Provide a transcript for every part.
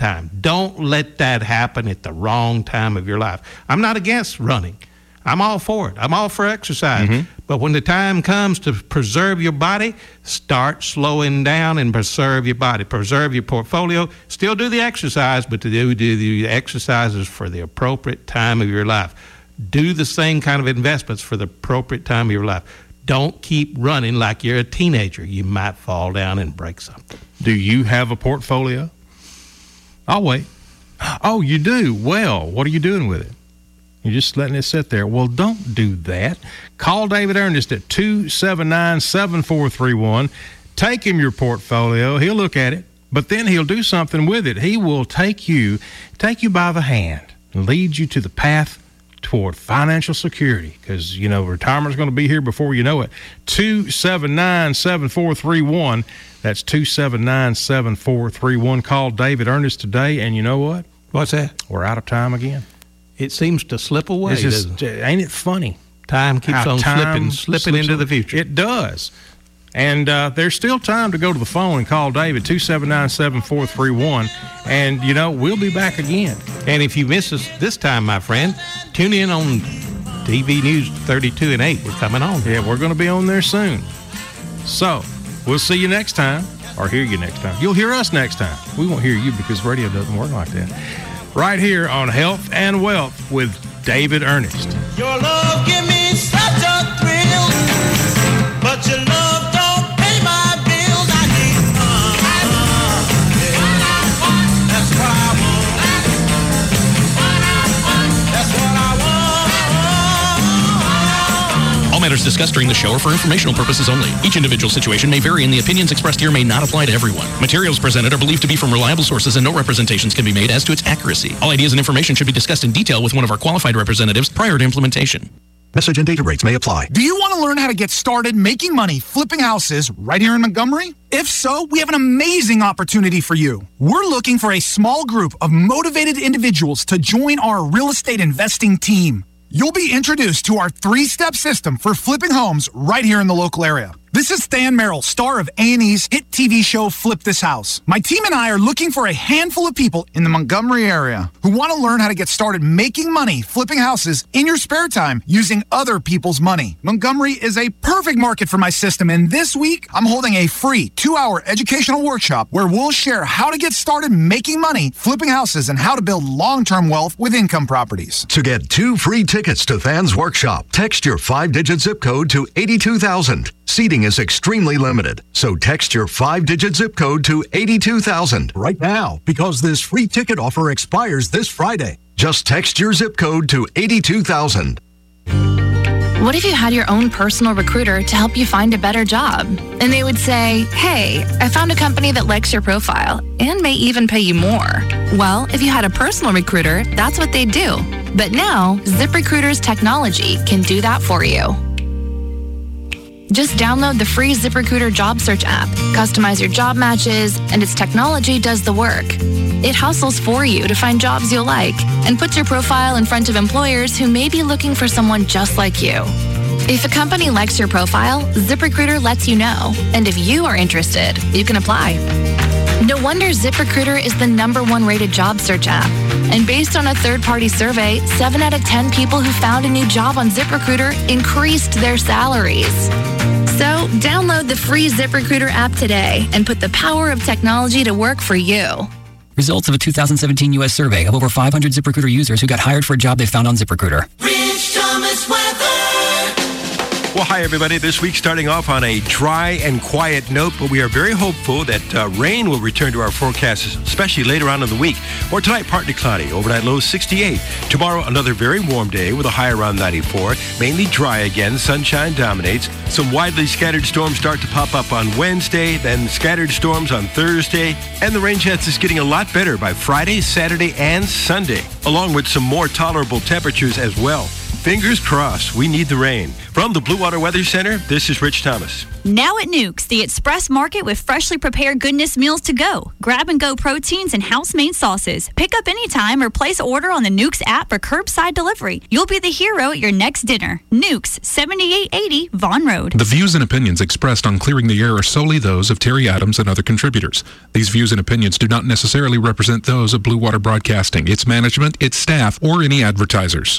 time. Don't let that happen at the wrong time of your life. I'm not against running. I'm all for it. I'm all for exercise. Mm-hmm. But when the time comes to preserve your body, start slowing down and preserve your body. Preserve your portfolio. Still do the exercise, but do the exercises for the appropriate time of your life. Do the same kind of investments for the appropriate time of your life. Don't keep running like you're a teenager. You might fall down and break something. Do you have a portfolio? I'll wait. Oh, you do? Well, what are you doing with it? You're just letting it sit there. Well, don't do that. Call David Ernest at 279-7431. Take him your portfolio. He'll look at it, but then he'll do something with it. He will take you by the hand and lead you to the path toward financial security, because, retirement's going to be here before you know it. 279-7431. That's 279-7431. Call David Ernest today, and you know what? What's that? We're out of time again. It seems to slip away. Ain't it funny? Time keeps on slipping into the future. It does. And there's still time to go to the phone and call David, 279-7431. And, we'll be back again. And if you miss us this time, my friend, tune in on TV News 32 and 8. We're coming on. Yeah, we're going to be on there soon. So, we'll see you next time, or hear you next time. You'll hear us next time. We won't hear you because radio doesn't work like that. Right here on Health and Wealth with David Ernest. Your love give me such a thrill, but your love don't pay my bills. I need that's what I want. That's what I want. All matters discussed during the show are for informational purposes only. Each individual situation may vary, and the opinions expressed here may not apply to everyone. Materials presented are believed to be from reliable sources, and no representations can be made as to its accuracy. All ideas and information should be discussed in detail with one of our qualified representatives prior to implementation. Message and data rates may apply. Do you want to learn how to get started making money flipping houses right here in Montgomery? If so, we have an amazing opportunity for you. We're looking for a small group of motivated individuals to join our real estate investing team. You'll be introduced to our 3-step system for flipping homes right here in the local area. This is Stan Merrill, star of A&E's hit TV show Flip This House. My team and I are looking for a handful of people in the Montgomery area who want to learn how to get started making money flipping houses in your spare time using other people's money. Montgomery is a perfect market for my system, and this week I'm holding a free 2-hour educational workshop where we'll share how to get started making money flipping houses and how to build long-term wealth with income properties. To get 2 free tickets to Than's workshop, text your 5-digit zip code to 82,000. Seating is extremely limited, so text your 5-digit zip code to 82,000 right now, because this free ticket offer expires this Friday. Just text your zip code to 82,000. What if you had your own personal recruiter to help you find a better job? And they would say, hey, I found a company that likes your profile and may even pay you more. Well, if you had a personal recruiter, that's what they'd do. But now, ZipRecruiter's technology can do that for you. Just download the free ZipRecruiter job search app, customize your job matches, and its technology does the work. It hustles for you to find jobs you'll like and puts your profile in front of employers who may be looking for someone just like you. If a company likes your profile, ZipRecruiter lets you know. And if you are interested, you can apply. No wonder ZipRecruiter is the #1 rated job search app. And based on a third-party survey, 7 out of 10 people who found a new job on ZipRecruiter increased their salaries. So download the free ZipRecruiter app today and put the power of technology to work for you. Results of a 2017 U.S. survey of over 500 ZipRecruiter users who got hired for a job they found on ZipRecruiter. Rich Thomas weather. Well, hi, everybody. This week starting off on a dry and quiet note, but we are very hopeful that rain will return to our forecasts, especially later on in the week. Or tonight, partly cloudy, overnight low 68. Tomorrow, another very warm day with a high around 94. Mainly dry again. Sunshine dominates. Some widely scattered storms start to pop up on Wednesday, then scattered storms on Thursday. And the rain chance is getting a lot better by Friday, Saturday, and Sunday, along with some more tolerable temperatures as well. Fingers crossed. We need the rain. From the Blue Water Weather Center, this is Rich Thomas. Now at Nukes, the Express Market with freshly prepared goodness meals to go. Grab-and-go proteins and house-made sauces. Pick up anytime or place order on the Nukes app for curbside delivery. You'll be the hero at your next dinner. Nukes, 7880 Vaughn Road. The views and opinions expressed on Clearing the Air are solely those of Terry Adams and other contributors. These views and opinions do not necessarily represent those of Blue Water Broadcasting, its management, its staff, or any advertisers.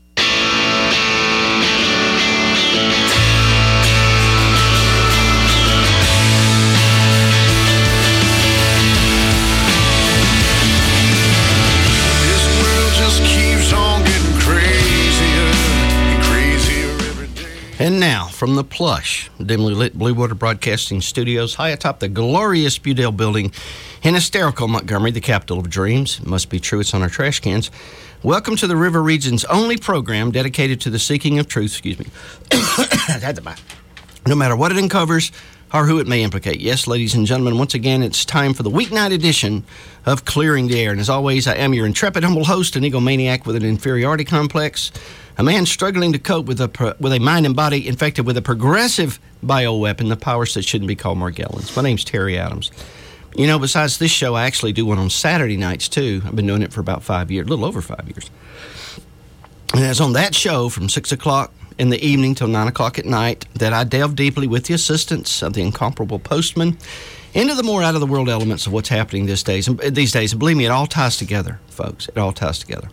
And now, from the plush, dimly lit Blue Water Broadcasting Studios, high atop the glorious Budell Building in hysterical Montgomery, the capital of dreams. It must be true, it's on our trash cans. Welcome to the River Region's only program dedicated to the seeking of truth, no matter what it uncovers or who it may implicate. Yes, ladies and gentlemen, once again, it's time for the weeknight edition of Clearing the Air. And as always, I am your intrepid, humble host, an egomaniac with an inferiority complex, a man struggling to cope with a mind and body infected with a progressive bioweapon, the powers that shouldn't be called Morgellons. My name's Terry Adams. You know, besides this show, I actually do one on Saturday nights, too. I've been doing it for about 5 years, a little over 5 years. And it's on that show from 6 o'clock in the evening till 9 o'clock at night that I delve deeply with the assistance of the incomparable Postman into the more out-of-the-world elements of what's happening these days. And believe me, it all ties together, folks. It all ties together.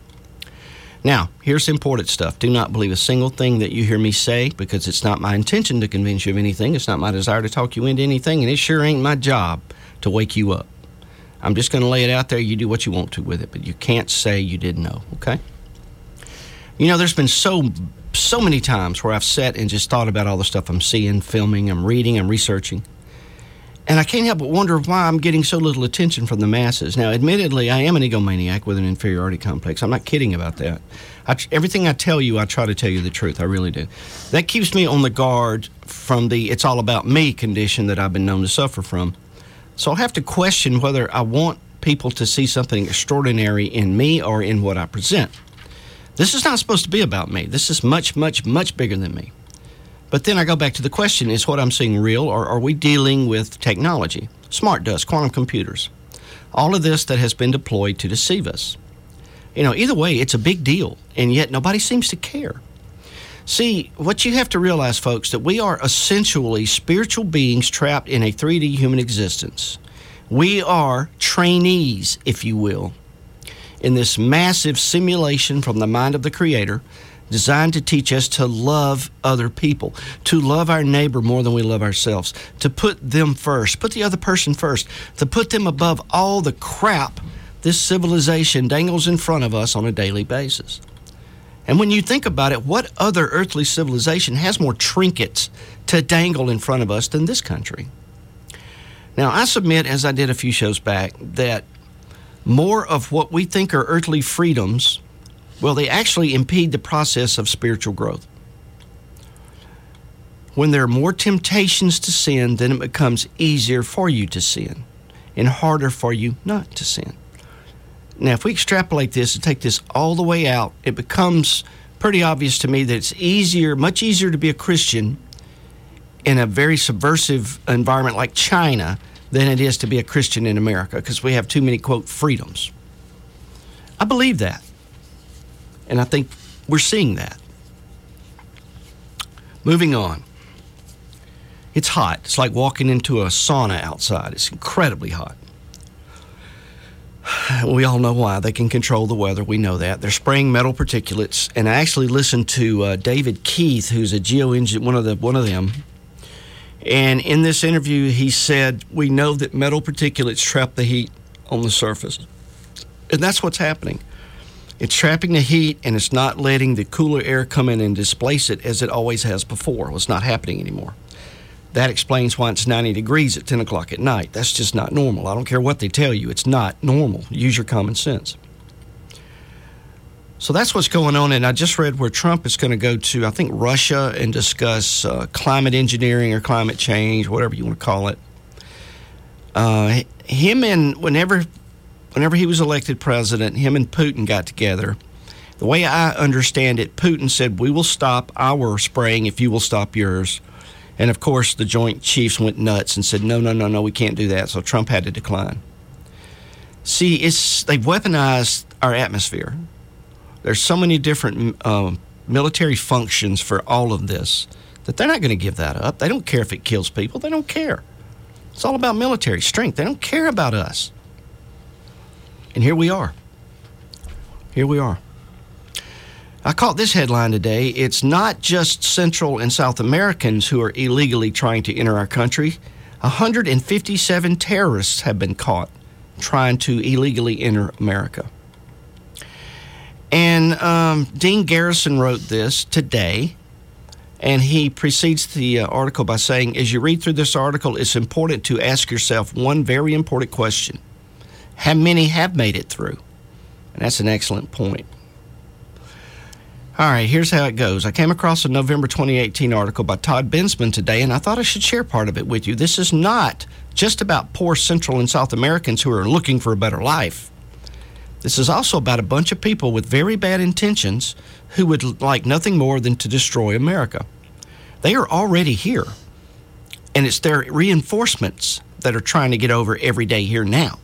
Now, here's the important stuff. Do not believe a single thing that you hear me say, because it's not my intention to convince you of anything. It's not my desire to talk you into anything, and it sure ain't my job to wake you up. I'm just going to lay it out there. You do what you want to with it, but you can't say you didn't know, okay? You know, there's been so many times where I've sat and just thought about all the stuff I'm seeing, filming, I'm reading, I'm researching. And I can't help but wonder why I'm getting so little attention from the masses. Now, admittedly, I am an egomaniac with an inferiority complex. I'm not kidding about that. Everything I tell you, I try to tell you the truth. I really do. That keeps me on the guard from the it's all about me condition that I've been known to suffer from. So I'll have to question whether I want people to see something extraordinary in me or in what I present. This is not supposed to be about me. This is much, much, much bigger than me. But then I go back to the question, is what I'm seeing real, or are we dealing with technology, smart dust, quantum computers, all of this that has been deployed to deceive us? You know, either way, it's a big deal, and yet nobody seems to care. See, what you have to realize, folks, that we are essentially spiritual beings trapped in a 3D human existence. We are trainees, if you will, in this massive simulation from the mind of the Creator, designed to teach us to love other people, to love our neighbor more than we love ourselves, to put them first, put the other person first, to put them above all the crap this civilization dangles in front of us on a daily basis. And when you think about it, what other earthly civilization has more trinkets to dangle in front of us than this country? Now, I submit, as I did a few shows back, that more of what we think are earthly freedoms, well, they actually impede the process of spiritual growth. When there are more temptations to sin, then it becomes easier for you to sin and harder for you not to sin. Now, if we extrapolate this and take this all the way out, it becomes pretty obvious to me that it's easier, much easier to be a Christian in a very subversive environment like China than it is to be a Christian in America, because we have too many, quote, freedoms. I believe that. And I think we're seeing that. Moving on. It's hot. It's like walking into a sauna outside. It's incredibly hot. We all know why. They can control the weather. We know that. They're spraying metal particulates. And I actually listened to David Keith, who's a geoengineer, one of them. And in this interview, he said, we know that metal particulates trap the heat on the surface. And that's what's happening. It's trapping the heat, and it's not letting the cooler air come in and displace it as it always has before. Well, it's not happening anymore. That explains why it's 90 degrees at 10 o'clock at night. That's just not normal. I don't care what they tell you. It's not normal. Use your common sense. So that's what's going on, and I just read where Trump is going to go to, I think, Russia and discuss climate engineering or climate change, whatever you want to call it. Whenever he was elected president, him and Putin got together. The way I understand it, Putin said, we will stop our spraying if you will stop yours. And, of course, the Joint Chiefs went nuts and said, no, we can't do that. So Trump had to decline. See, they've weaponized our atmosphere. There's so many different military functions for all of this that they're not going to give that up. They don't care if it kills people. They don't care. It's all about military strength. They don't care about us. And here we are. I caught this headline today. It's not just Central and South Americans who are illegally trying to enter our country. 157 terrorists have been caught trying to illegally enter America. And Dean Garrison wrote this today, and he precedes the article by saying, as you read through this article, it's important to ask yourself one very important question. How many have made it through? And that's an excellent point. All right, here's how it goes. I came across a November 2018 article by Todd Bensman today, and I thought I should share part of it with you. This is not just about poor Central and South Americans who are looking for a better life. This is also about a bunch of people with very bad intentions who would like nothing more than to destroy America. They are already here, and it's their reinforcements that are trying to get over every day here now.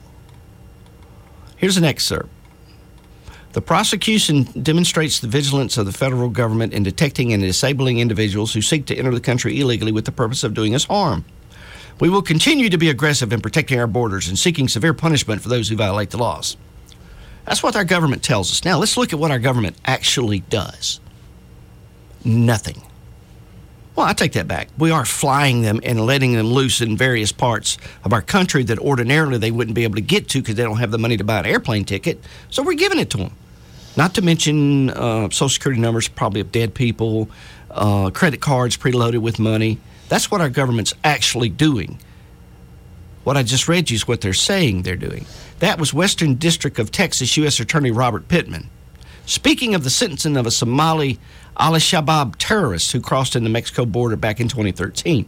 Here's an excerpt. The prosecution demonstrates the vigilance of the federal government in detecting and disabling individuals who seek to enter the country illegally with the purpose of doing us harm. We will continue to be aggressive in protecting our borders and seeking severe punishment for those who violate the laws. That's what our government tells us. Now, let's look at what our government actually does. Nothing. Well, I take that back. We are flying them and letting them loose in various parts of our country that ordinarily they wouldn't be able to get to because they don't have the money to buy an airplane ticket. So we're giving it to them. Not to mention Social Security numbers probably of dead people, credit cards preloaded with money. That's what our government's actually doing. What I just read you is what they're saying they're doing. That was Western District of Texas U.S. Attorney Robert Pittman. Speaking of the sentencing of a Somali al-Shabaab terrorist who crossed in the Mexico border back in 2013.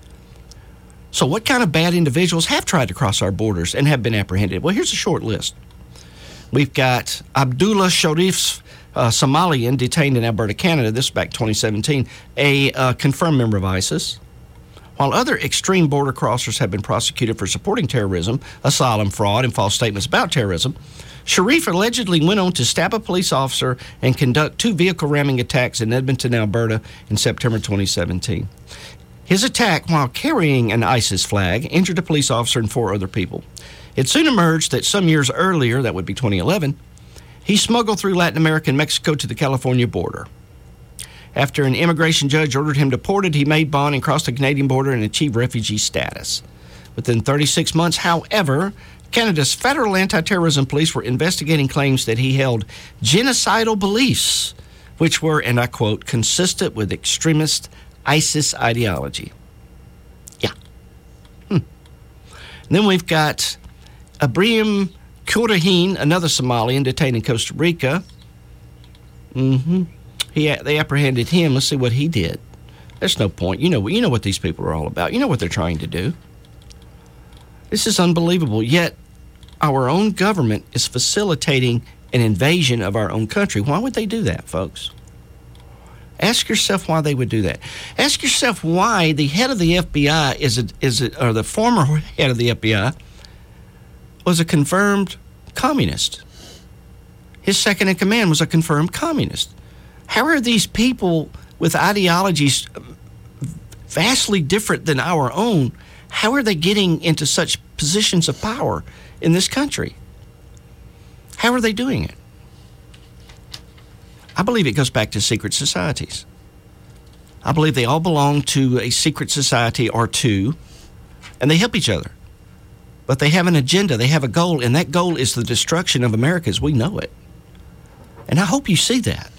So what kind of bad individuals have tried to cross our borders and have been apprehended? Well, here's a short list. We've got Abdullah Sharif's Somalian detained in Alberta, Canada. This is back 2017, a confirmed member of ISIS. While other extreme border crossers have been prosecuted for supporting terrorism, asylum fraud, and false statements about terrorism, Sharif allegedly went on to stab a police officer and conduct 2 vehicle ramming attacks in Edmonton, Alberta in September 2017. His attack while carrying an ISIS flag injured a police officer and 4 other people. It soon emerged that some years earlier, that would be 2011, he smuggled through Latin America and Mexico to the California border. After an immigration judge ordered him deported, he made bond and crossed the Canadian border and achieved refugee status. Within 36 months, however, Canada's federal anti-terrorism police were investigating claims that he held genocidal beliefs, which were, and I quote, consistent with extremist ISIS ideology. Yeah. And then we've got Ibrahim Kurahin, another Somalian detained in Costa Rica. They apprehended him. Let's see what he did. There's no point. You know what these people are all about. You know what they're trying to do. This is unbelievable. Yet our own government is facilitating an invasion of our own country. Why would they do that, folks? Ask yourself why they would do that. Ask yourself why the head of the FBI or the former head of the FBI was a confirmed communist. His second in command was a confirmed communist. How are these people with ideologies vastly different than our own, how are they getting into such positions of power in this country? How are they doing it? I believe it goes back to secret societies. I believe they all belong to a secret society or two, and they help each other. But they have an agenda, they have a goal, and that goal is the destruction of America as we know it. And I hope you see that.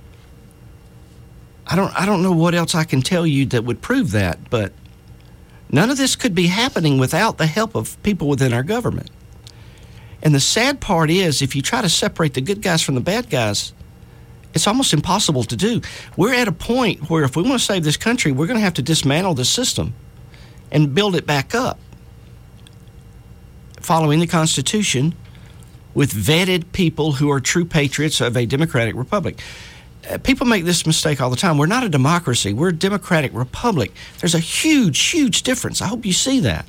I don't know what else I can tell you that would prove that, but none of this could be happening without the help of people within our government. And the sad part is, if you try to separate the good guys from the bad guys, it's almost impossible to do. We're at a point where if we want to save this country, we're going to have to dismantle the system and build it back up, following the Constitution, with vetted people who are true patriots of a democratic republic. People make this mistake all the time. We're not a democracy. We're a democratic republic. There's a huge, huge difference. I hope you see that.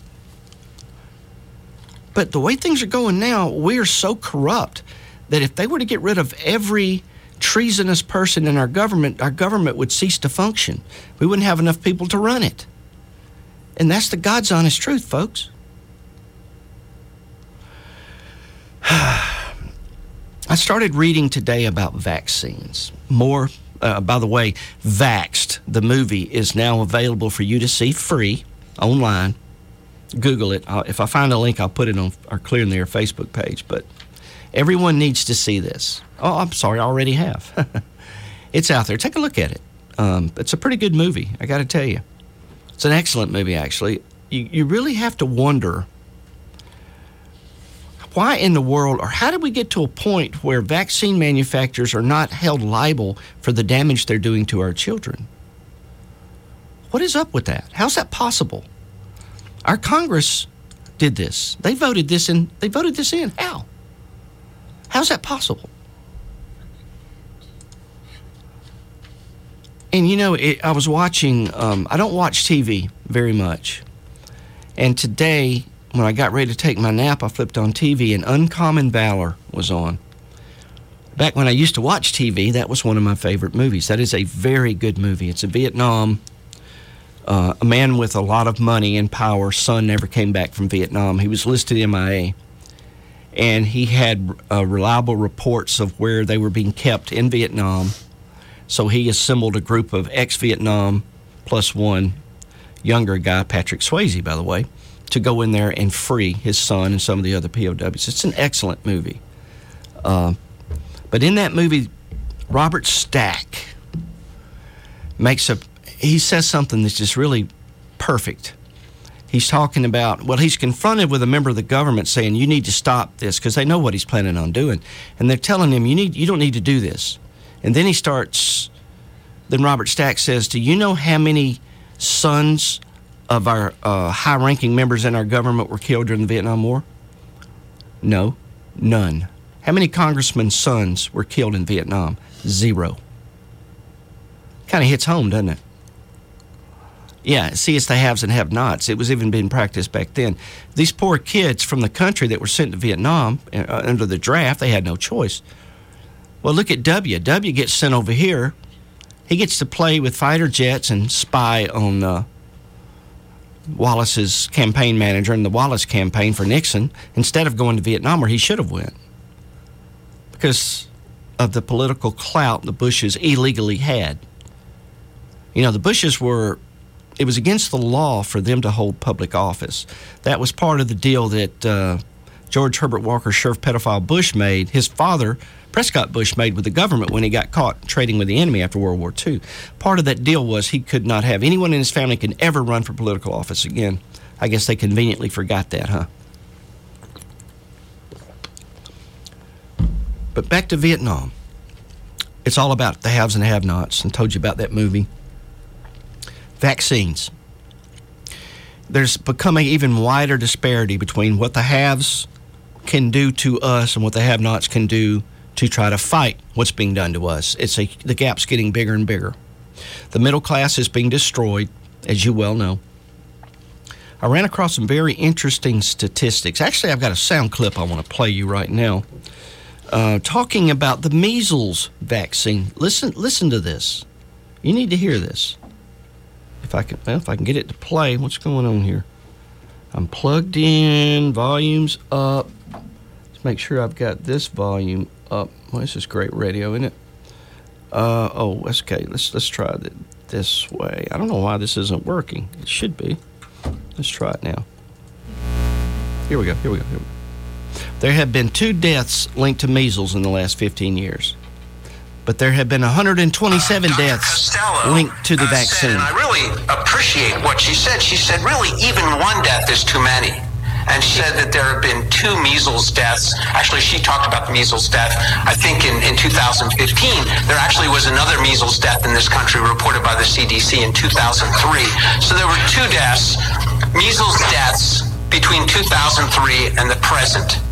But the way things are going now, we are so corrupt that if they were to get rid of every treasonous person in our government would cease to function. We wouldn't have enough people to run it. And that's the God's honest truth, folks. I started reading today about vaccines. More, by the way, Vaxxed, the movie, is now available for you to see free online. Google it. If I find a link, I'll put it on our Clearing the Air Facebook page. But everyone needs to see this. Oh, I'm sorry, I already have. It's out there. Take a look at it. It's a pretty good movie, I got to tell you. It's an excellent movie, actually. You really have to wonder, why in the world, or how did we get to a point where vaccine manufacturers are not held liable for the damage they're doing to our children? What is up with that? How's that possible? Our Congress did this. They voted this in. How? How's that possible? And you know, I was watching, I don't watch TV very much. And today, when I got ready to take my nap, I flipped on TV and Uncommon Valor was on. Back when I used to watch TV, that was one of my favorite movies. That is a very good movie. It's a Vietnam, a man with a lot of money and power, son never came back from Vietnam. He was listed MIA. And he had reliable reports of where they were being kept in Vietnam. So he assembled a group of ex-Vietnam plus one younger guy, Patrick Swayze, by the way, to go in there and free his son and some of the other POWs. It's an excellent movie. But in that movie, Robert Stack he says something that's just really perfect. He's talking about, he's confronted with a member of the government saying, you need to stop this, because they know what he's planning on doing. And they're telling him, you don't need to do this. And then then Robert Stack says, do you know how many sons of our high-ranking members in our government were killed during the Vietnam War? No, none. How many congressmen's sons were killed in Vietnam? 0. Kind of hits home, doesn't it? Yeah, see, it's the haves and have-nots. It was even being practiced back then. These poor kids from the country that were sent to Vietnam under the draft, they had no choice. Well, look at W. W gets sent over here. He gets to play with fighter jets and spy on Wallace's campaign manager in the Wallace campaign for Nixon instead of going to Vietnam where he should have went because of the political clout the Bushes illegally had. You know, the Bushes it was against the law for them to hold public office. That was part of the deal that George Herbert Walker Sheriff pedophile Bush made. His father, Prescott Bush, made with the government when he got caught trading with the enemy after World War II. Part of that deal was he could not have anyone in his family can ever run for political office again. I guess they conveniently forgot that, huh? But back to Vietnam. It's all about the haves and have-nots. I told you about that movie. Vaccines. There's become an even wider disparity between what the haves can do to us and what the have-nots can do to try to fight what's being done to us. The gap's getting bigger and bigger. The middle class is being destroyed, as you well know. I ran across some very interesting statistics. Actually, I've got a sound clip I want to play you right now, talking about the measles vaccine. Listen to this. You need to hear this. If I can get it to play, what's going on here? I'm plugged in, volume's up. Let's make sure I've got this volume up. Well, this is great radio, isn't it? That's okay. Let's try it this way. I don't know why this isn't working. It should be. Let's try it now. Here we go. There have been 2 deaths linked to measles in the last 15 years. But there have been 127 deaths linked to the vaccine. And I really appreciate what she said. She said, really, even 1 death is too many. And she said that there have been 2 measles deaths. Actually, she talked about the measles death. I think in 2015, there actually was another measles death in this country reported by the CDC in 2003. So there were 2 deaths, measles deaths, between 2003 and the present.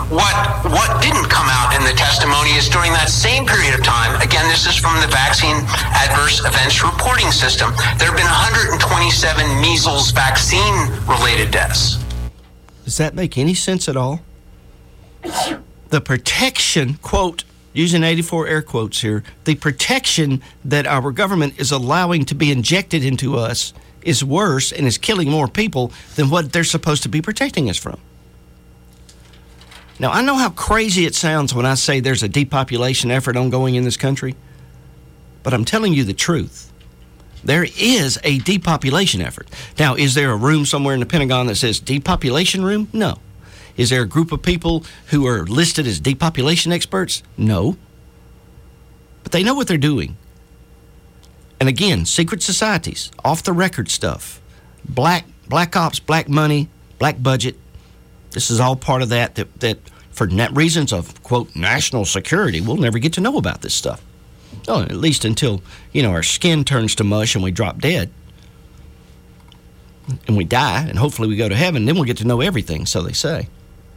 What didn't come out in the testimony is during that same period of time, again, this is from the Vaccine Adverse Events Reporting System, there have been 127 measles vaccine-related deaths. Does that make any sense at all? The protection, quote, using 84 air quotes here, the protection that our government is allowing to be injected into us is worse and is killing more people than what they're supposed to be protecting us from. Now, I know how crazy it sounds when I say there's a depopulation effort ongoing in this country, but I'm telling you the truth. There is a depopulation effort. Now, is there a room somewhere in the Pentagon that says depopulation room? No. Is there a group of people who are listed as depopulation experts? No. But they know what they're doing. And again, secret societies, off-the-record stuff, black ops, black money, black budget. This is all part of that for reasons of, quote, national security, we'll never get to know about this stuff. Oh, at least until, our skin turns to mush and we drop dead. And we die, and hopefully we go to heaven, then we'll get to know everything, so they say.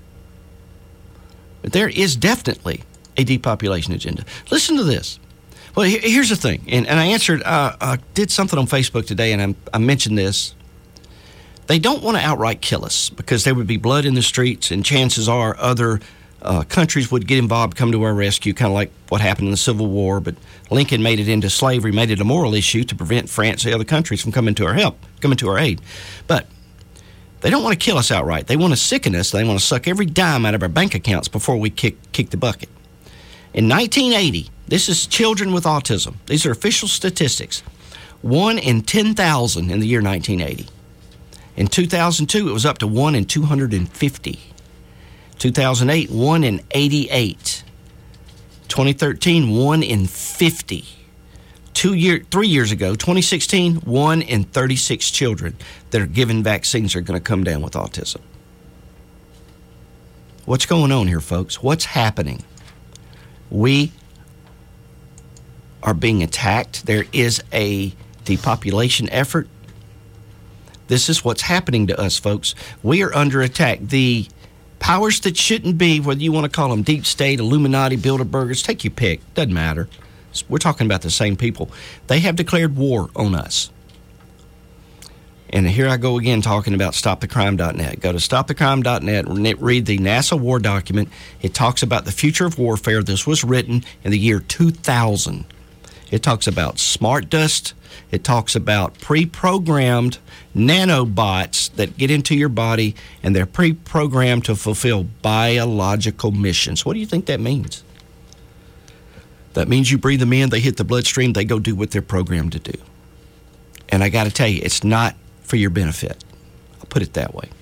But there is definitely a depopulation agenda. Listen to this. Well, here's the thing, and I answered, I did something on Facebook today, and I mentioned this. They don't want to outright kill us because there would be blood in the streets, and chances are other countries would get involved, come to our rescue, kind of like what happened in the Civil War. But Lincoln made it into slavery, made it a moral issue to prevent France and other countries from coming to our aid. But they don't want to kill us outright. They want to sicken us. They want to suck every dime out of our bank accounts before we kick the bucket. In 1980, this is children with autism. These are official statistics. 1 in 10,000 in the year 1980. In 2002, it was up to 1 in 250. 2008, 1 in 88. 2013, 1 in 50. 3 years ago, 2016, 1 in 36 children that are given vaccines are going to come down with autism. What's going on here, folks? What's happening? We are being attacked. There is a depopulation effort. This is what's happening to us, folks. We are under attack. The powers that shouldn't be, whether you want to call them deep state, Illuminati, Bilderbergers, take your pick. Doesn't matter. We're talking about the same people. They have declared war on us. And here I go again talking about stopthecrime.net. Go to stopthecrime.net and read the NASA war document. It talks about the future of warfare. This was written in the year 2000. It talks about smart dust. It talks about pre-programmed nanobots that get into your body, and they're pre-programmed to fulfill biological missions. What do you think that means? That means you breathe them in, they hit the bloodstream, they go do what they're programmed to do. And I got to tell you, it's not for your benefit. I'll put it that way.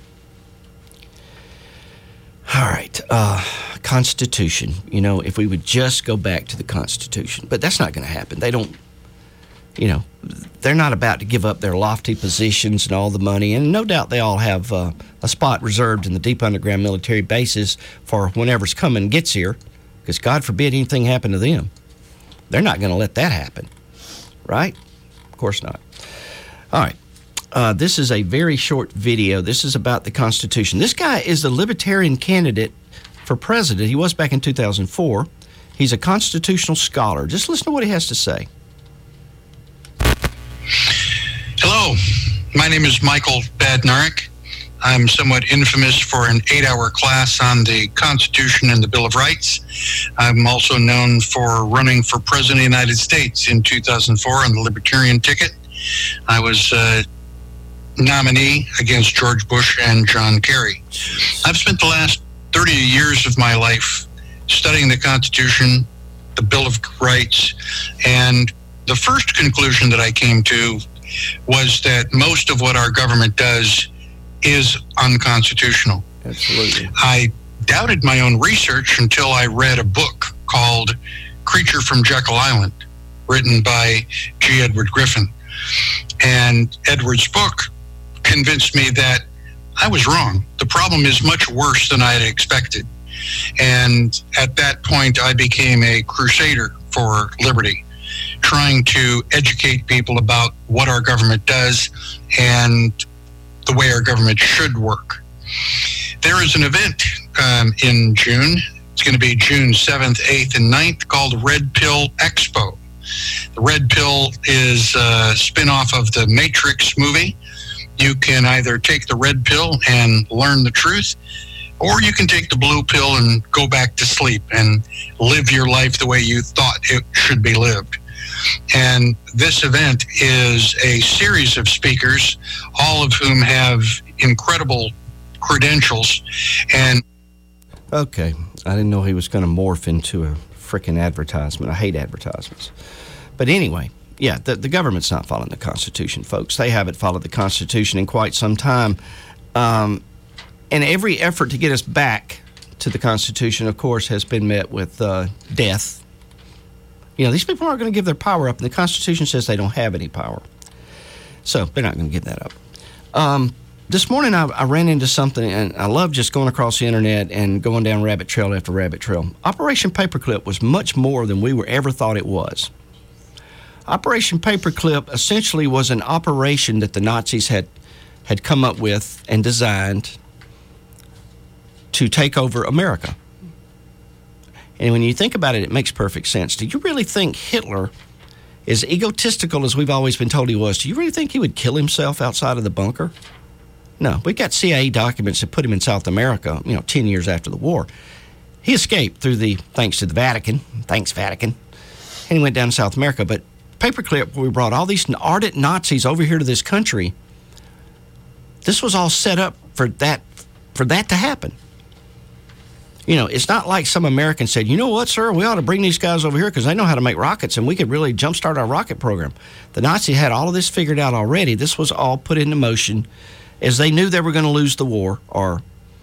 All right, Constitution. If we would just go back to the Constitution. But that's not going to happen. They don't, they're not about to give up their lofty positions and all the money. And no doubt they all have a spot reserved in the deep underground military bases for whenever's coming gets here. Because God forbid anything happen to them. They're not going to let that happen. Right? Of course not. All right. This is a very short video. This is about the Constitution. This guy is the Libertarian candidate for president. He was back in 2004. He's a constitutional scholar. Just listen to what he has to say. Hello, my name is Michael Badnarik. I'm somewhat infamous for an 8-hour class on the Constitution and the Bill of Rights. I'm also known for running for President of the United States in 2004 on the Libertarian ticket. I was nominee against George Bush and John Kerry. I've spent the last 30 years of my life studying the Constitution, the Bill of Rights, and the first conclusion that I came to was that most of what our government does is unconstitutional. Absolutely. I doubted my own research until I read a book called Creature from Jekyll Island, written by G. Edward Griffin. And Edward's book convinced me that I was wrong. The problem is much worse than I had expected. And at that point, I became a crusader for liberty, trying to educate people about what our government does and the way our government should work. There is an event in June. It's going to be June 7th, 8th, and 9th, called Red Pill Expo. The Red Pill is a spin-off of the Matrix movie. You can either take the red pill and learn the truth, or you can take the blue pill and go back to sleep and live your life the way you thought it should be lived. And this event is a series of speakers, all of whom have incredible credentials. And okay, I didn't know he was going to morph into a freaking advertisement. I hate advertisements. But anyway, yeah, the government's not following the Constitution, folks. They haven't followed the Constitution in quite some time. And every effort to get us back to the Constitution, of course, has been met with death. You know, these people aren't going to give their power up, and the Constitution says they don't have any power. So they're not going to give that up. This morning I ran into something, and I love just going across the internet and going down rabbit trail after rabbit trail. Operation Paperclip was much more than we ever thought it was. Operation Paperclip essentially was an operation that the Nazis had come up with and designed to take over America. And when you think about it, it makes perfect sense. Do you really think Hitler, as egotistical as we've always been told he was, do you really think he would kill himself outside of the bunker? No. We got CIA documents that put him in South America, 10 years after the war. He escaped thanks to the Vatican. Thanks, Vatican. And he went down to South America. But Paperclip, where we brought all these ardent Nazis over here to this country, this was all set up for that to happen. It's not like some Americans said, you know what, sir, we ought to bring these guys over here because they know how to make rockets and we could really jumpstart our rocket program. The Nazis had all of this figured out already. This was all put into motion as they knew they were going to lose the war, or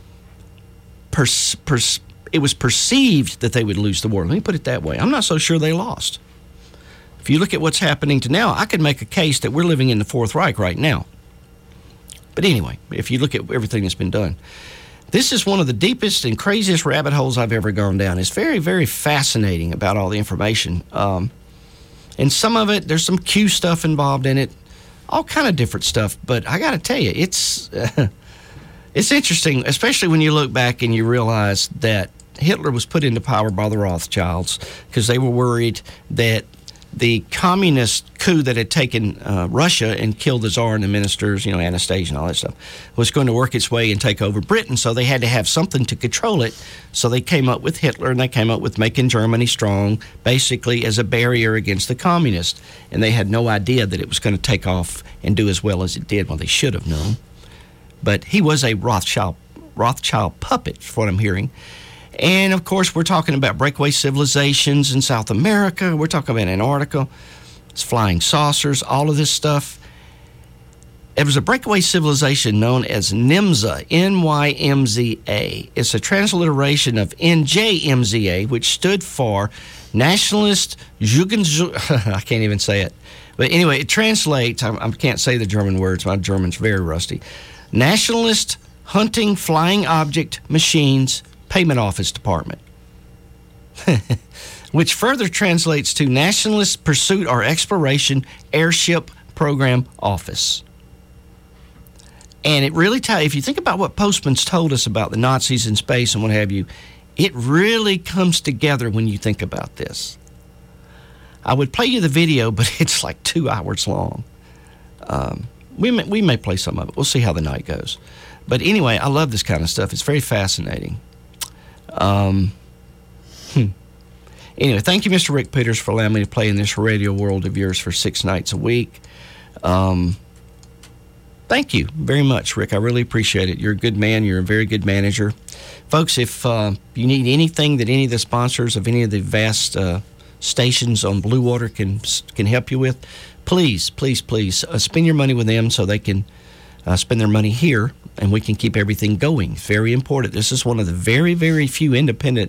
it was perceived that they would lose the war. Let me put it that way. I'm not so sure they lost. If you look at what's happening to now, I could make a case that we're living in the Fourth Reich right now. But anyway, if you look at everything that's been done, this is one of the deepest and craziest rabbit holes I've ever gone down. It's very, very fascinating about all the information. And some of it, there's some Q stuff involved in it, all kind of different stuff. But I got to tell you, it's interesting, especially when you look back and you realize that Hitler was put into power by the Rothschilds because they were worried that the communist coup that had taken Russia and killed the Tsar and the ministers, Anastasia and all that stuff, was going to work its way and take over Britain. So they had to have something to control it. So they came up with Hitler, and they came up with making Germany strong, basically as a barrier against the communists. And they had no idea that it was going to take off and do as well as it did. Well, they should have known. But he was a Rothschild puppet, is what I'm hearing. And, of course, we're talking about breakaway civilizations in South America. We're talking about Antarctica. It's flying saucers, all of this stuff. It was a breakaway civilization known as NYMZA, N-Y-M-Z-A. It's a transliteration of NJMZA, which stood for Nationalist Jugend... I can't even say it. But anyway, it translates... I can't say the German words. My German's very rusty. Nationalist Hunting Flying Object Machines Payment Office Department, which further translates to Nationalist Pursuit or Exploration Airship Program Office. And it really if you think about what Postman's told us about the Nazis in space and what have you, it really comes together when you think about this. I would play you the video, but it's like 2 hours long. We may play some of it. We'll see how the night goes. But anyway, I love this kind of stuff. It's very fascinating. Anyway, thank you, Mr. Rick Peters, for allowing me to play in this radio world of yours for 6 nights a week. Thank you very much, Rick. I really appreciate it. You're a good man. You're a very good manager. Folks, if you need anything that any of the sponsors of any of the vast stations on Blue Water can help you with, please spend your money with them so they can spend their money here and we can keep everything going. Very important. This is one of the very, very few independent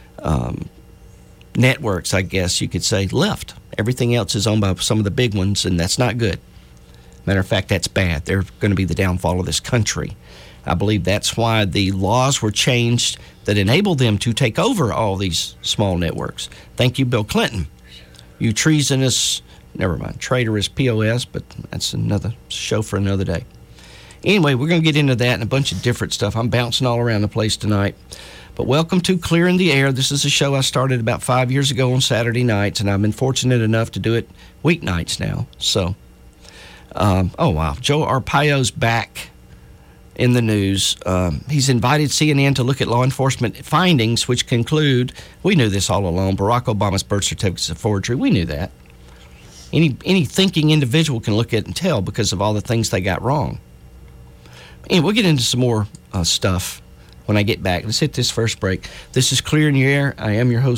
networks, I guess you could say, left. Everything else is owned by some of the big ones, and that's not good. Matter of fact, that's bad. They're going to be the downfall of this country. I believe that's why the laws were changed that enabled them to take over all these small networks. Thank you, Bill Clinton. You traitorous POS, but that's another show for another day. Anyway, we're going to get into that and a bunch of different stuff. I'm bouncing all around the place tonight. But welcome to Clearing the Air. This is a show I started about 5 years ago on Saturday nights, and I've been fortunate enough to do it weeknights now. So, oh, wow. Joe Arpaio's back in the news. He's invited CNN to look at law enforcement findings, which conclude, we knew this all along, Barack Obama's birth certificate is a forgery. We knew that. Any thinking individual can look at it and tell because of all the things they got wrong. And we'll get into some more stuff when I get back. Let's hit this first break. This is Clearing the Air. I am your host,